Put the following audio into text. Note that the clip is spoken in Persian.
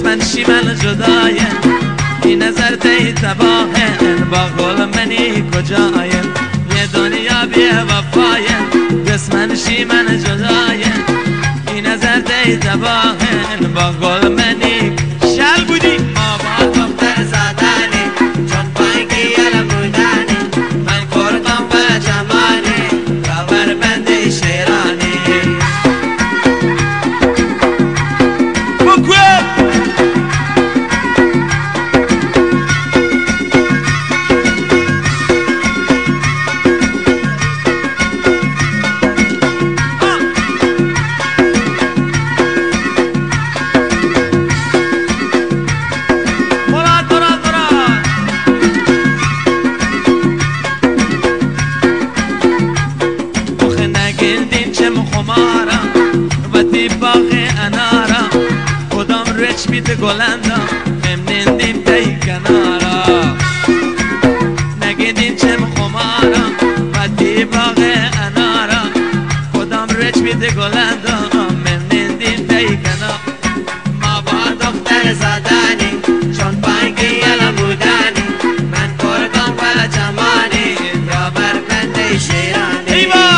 دشمنشی من جدایم این نظر تی تباهن با قول منی کجایم یه دنیا بی وفایم دشمنشی من جدایم این نظر تی تباهن با قول منی شل بودی ما با دختر زادنی چون پایگی یلم بودنی من کردم به جمانی باور بندی شیرانی بیت گلندا ممنندیم تایی کنارا نگیدین چه خمارا و دی باغ انارا کدام رچ بیت گلندا ممنندیم تایی کنارا ما با دختر زاده